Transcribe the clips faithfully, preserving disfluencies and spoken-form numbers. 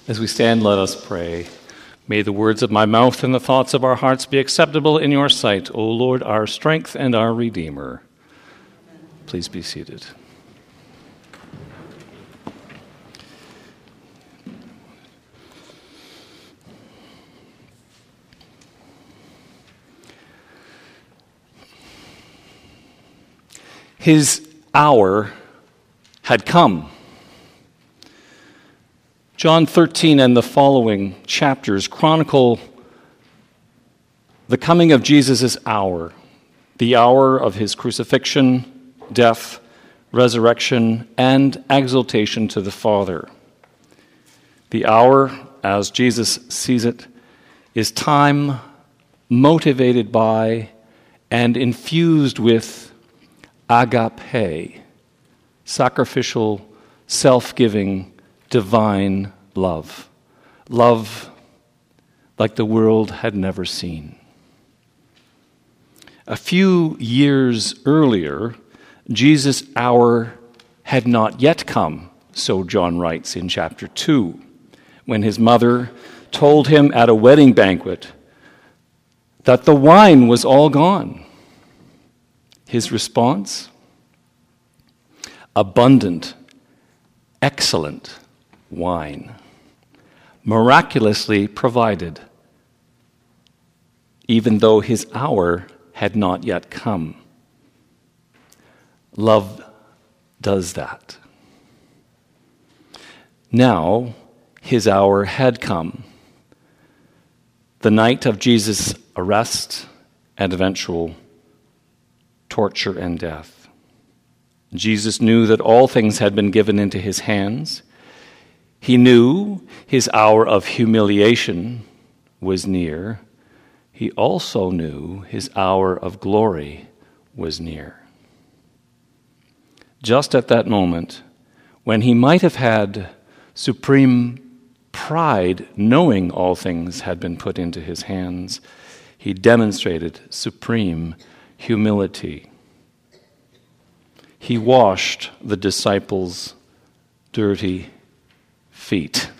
As we stand, let us pray. May the words of my mouth and the thoughts of our hearts be acceptable in your sight, O Lord, our strength and our Redeemer. Please be seated. His hour had come. John thirteen and the following chapters chronicle the coming of Jesus' hour, the hour of his crucifixion, death, resurrection, and exaltation to the Father. The hour, as Jesus sees it, is time motivated by and infused with agape, sacrificial, self-giving, divine love. Love like the world had never seen. A few years earlier, Jesus' hour had not yet come, so John writes in chapter two, when his mother told him at a wedding banquet that the wine was all gone. His response? Abundant, excellent wine, miraculously provided, even though his hour had not yet come. Love does that. Now, his hour had come. The night of Jesus' arrest and eventual torture and death. Jesus knew that all things had been given into his hands. He knew his hour of humiliation was near. He also knew his hour of glory was near. Just at that moment, when he might have had supreme pride, knowing all things had been put into his hands, he demonstrated supreme humility. He washed the disciples' dirty feet.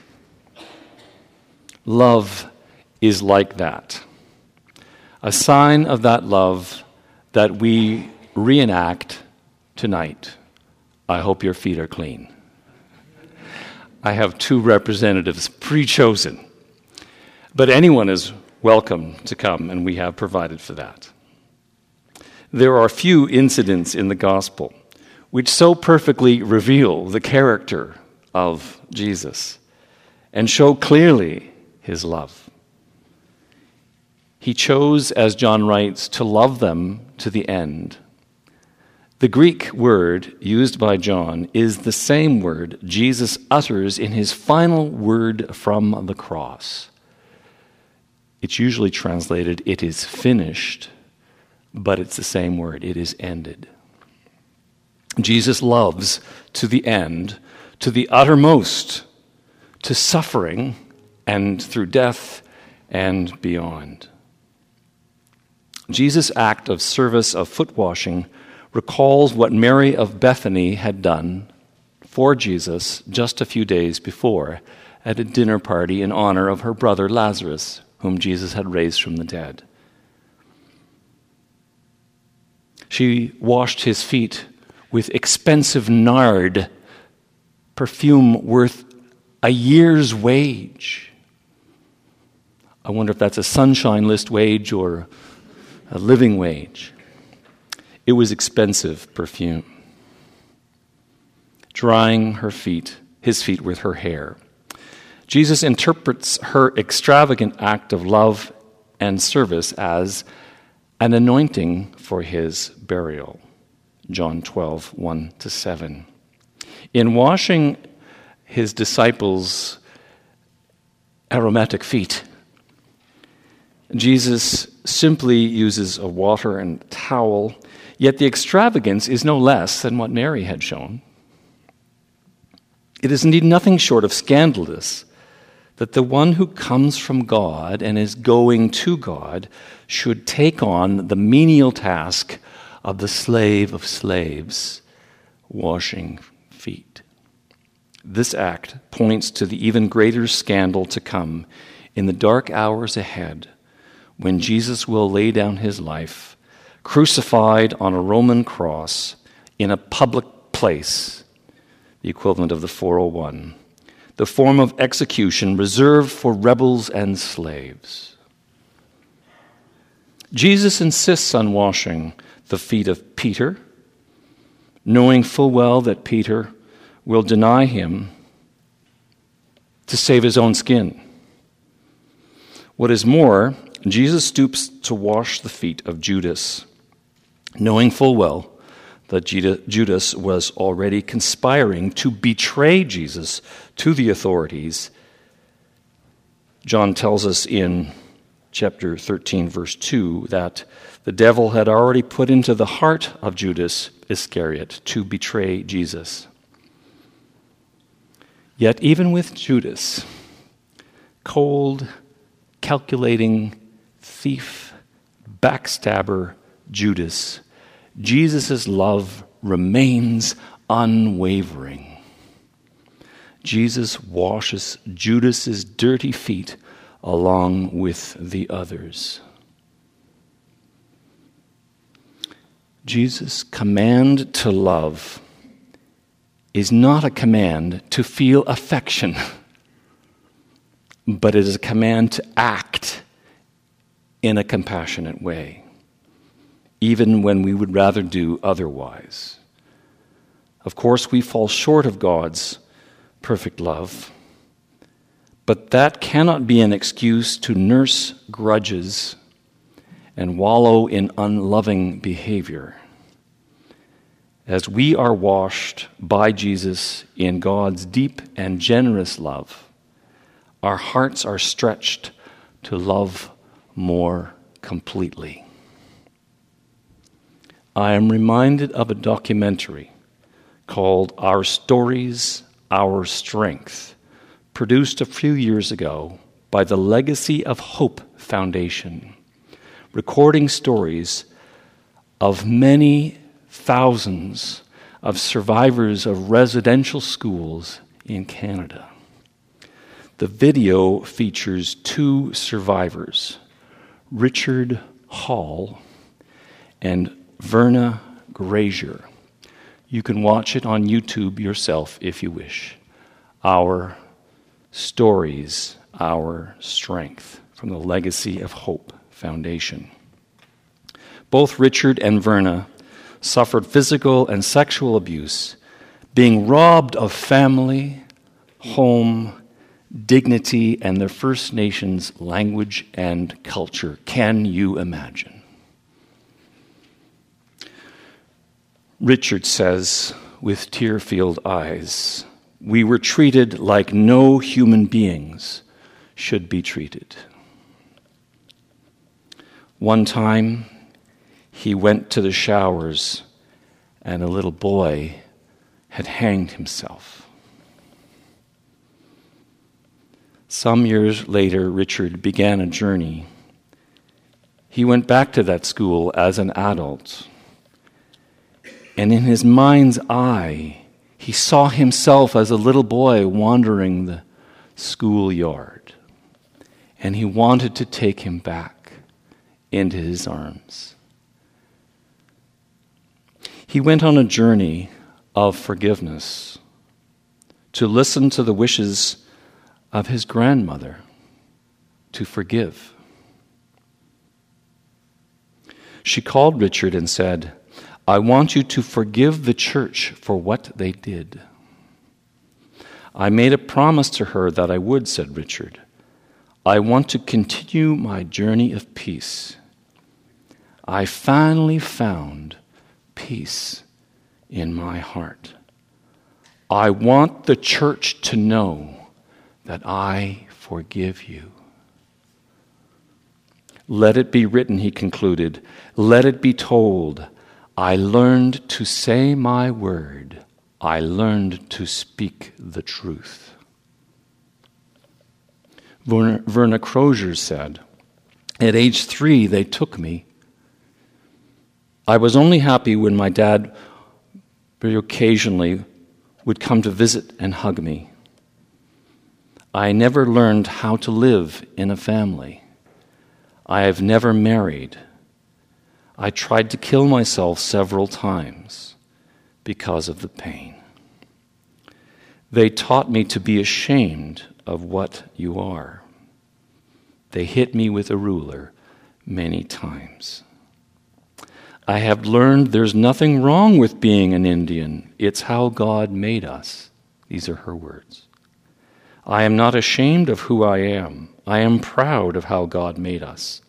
Love is like that. A sign of that love that we reenact tonight. I hope your feet are clean. I have two representatives pre-chosen, but anyone is welcome to come, and we have provided for that. There are few incidents in the gospel which so perfectly reveal the character of Jesus and show clearly his love. He chose, as John writes, to love them to the end. The Greek word used by John is the same word Jesus utters in his final word from the cross. It's usually translated, "It is finished," but it's the same word, "It is ended." Jesus loves to the end, to the uttermost, to suffering and through death and beyond. Jesus' act of service of foot washing recalls what Mary of Bethany had done for Jesus just a few days before at a dinner party in honor of her brother Lazarus, whom Jesus had raised from the dead. She washed his feet with expensive nard, perfume worth a year's wage. I wonder if that's a Sunshine List wage or a living wage. It was expensive perfume. Drying her feet, his feet with her hair. Jesus interprets her extravagant act of love and service as an anointing for his burial. John twelve, one to seven. In washing his disciples' aromatic feet, Jesus simply uses a water and towel, yet the extravagance is no less than what Mary had shown. It is indeed nothing short of scandalous that the one who comes from God and is going to God should take on the menial task of the slave of slaves, washing feet. this act points to the even greater scandal to come in the dark hours ahead, when Jesus will lay down his life, crucified on a Roman cross in a public place, the equivalent of the four oh one, the form of execution reserved for rebels and slaves. Jesus insists on washing the feet of Peter, knowing full well that Peter will deny him to save his own skin. What is more, Jesus stoops to wash the feet of Judas, knowing full well that Judas was already conspiring to betray Jesus to the authorities. John tells us in chapter thirteen, verse two, that the devil had already put into the heart of Judas Iscariot to betray Jesus. Yet even with Judas, cold, calculating, thief, backstabber Judas, Jesus' love remains unwavering. Jesus washes Judas' dirty feet along with the others. Jesus' command to love is not a command to feel affection, but it is a command to act in a compassionate way, even when we would rather do otherwise. Of course, we fall short of God's perfect love, but that cannot be an excuse to nurse grudges and wallow in unloving behavior. As we are washed by Jesus in God's deep and generous love, our hearts are stretched to love more completely. I am reminded of a documentary called Our Stories, Our Strength, produced a few years ago by the Legacy of Hope Foundation, recording stories of many thousands of survivors of residential schools in Canada. The video features two survivors, Richard Hall and Verna Grazier. You can watch it on YouTube yourself if you wish. Our Stories, Our Strength, from the Legacy of Hope Foundation. Both Richard and Verna suffered physical and sexual abuse, being robbed of family, home, dignity, and their First Nations language and culture. Can you imagine? Richard says, with tear-filled eyes, "We were treated like no human beings should be treated." One time, he went to the showers, and a little boy had hanged himself. Some years later, Richard began a journey. He went back to that school as an adult, and in his mind's eye, he saw himself as a little boy wandering the schoolyard, and he wanted to take him back into his arms. He went on a journey of forgiveness to listen to the wishes of his grandmother to forgive. She called Richard and said, "I want you to forgive the church for what they did." "I made a promise to her that I would," said Richard. "I want to continue my journey of peace. I finally found peace in my heart. I want the church to know that I forgive you." "Let it be written," he concluded. "Let it be told. I learned to say my word. I learned to speak the truth." Verna, Verna Crozier said, "At age three, they took me. I was only happy when my dad very occasionally would come to visit and hug me. I never learned how to live in a family. I have never married. I tried to kill myself several times because of the pain. They taught me to be ashamed of what you are. They hit me with a ruler many times. I have learned there's nothing wrong with being an Indian. It's how God made us. These are her words. I am not ashamed of who I am. I am proud of how God made us.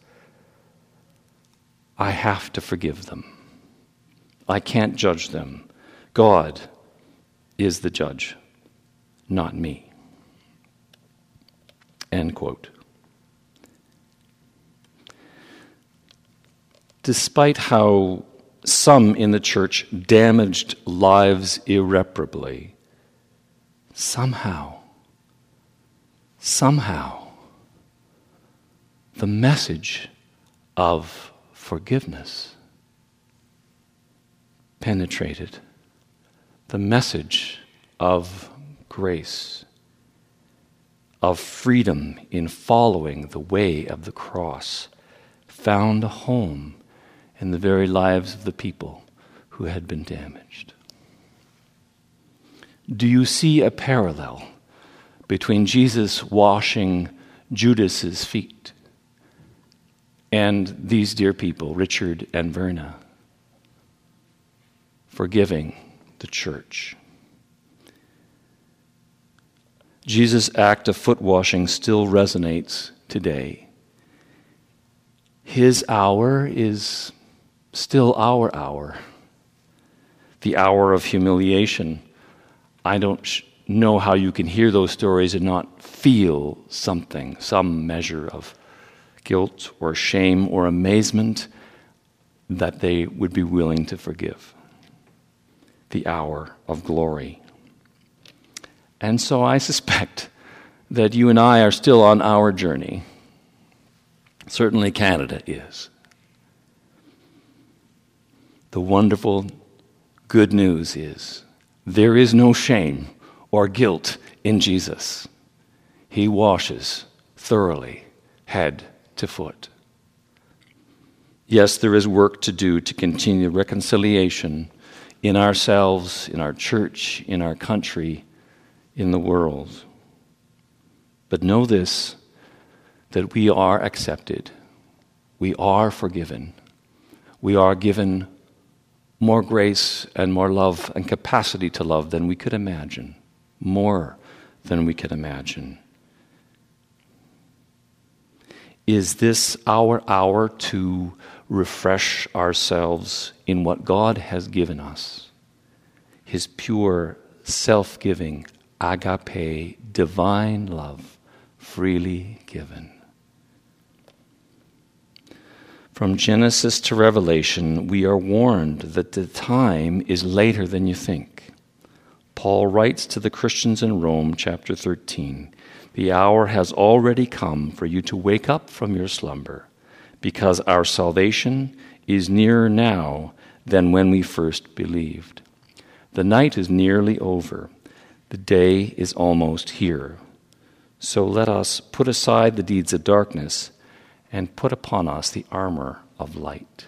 I have to forgive them. I can't judge them. God is the judge, not me. End quote. Despite how some in the church damaged lives irreparably, somehow, somehow, the message of forgiveness penetrated. The message of grace, of freedom in following the way of the cross, found a home in the very lives of the people who had been damaged. Do you see a parallel between Jesus washing Judas's feet and these dear people, Richard and Verna, forgiving the church? Jesus' act of foot washing still resonates today. His hour is still our hour, the hour of humiliation. I don't sh- know how you can hear those stories and not feel something, some measure of guilt or shame or amazement that they would be willing to forgive. The hour of glory. And so I suspect that you and I are still on our journey. Certainly Canada is. The wonderful good news is there is no shame or guilt in Jesus. He washes thoroughly, head to foot. Yes, there is work to do to continue reconciliation in ourselves, in our church, in our country, in the world. But know this, that we are accepted. We are forgiven. We are given more grace and more love and capacity to love than we could imagine. More than we could imagine. Is this our hour to refresh ourselves in what God has given us? His pure, self-giving, agape, divine love, freely given. From Genesis to Revelation, we are warned that the time is later than you think. Paul writes to the Christians in Rome, chapter thirteen, "The hour has already come for you to wake up from your slumber, because our salvation is nearer now than when we first believed. The night is nearly over. The day is almost here. So let us put aside the deeds of darkness and put upon us the armor of light."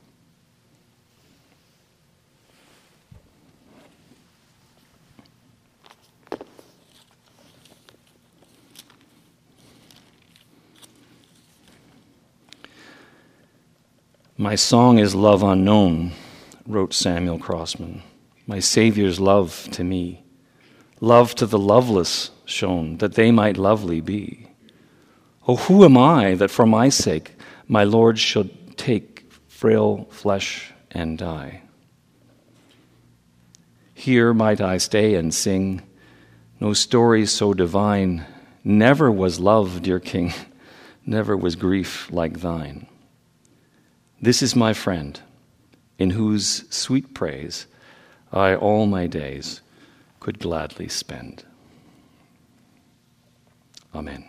"My song is love unknown," wrote Samuel Crossman. "My Savior's love to me. Love to the loveless shown, that they might lovely be. Oh, who am I that for my sake my Lord should take frail flesh and die? Here might I stay and sing no stories so divine. Never was love, dear King, never was grief like thine. This is my friend, in whose sweet praise I all my days could gladly spend." Amen.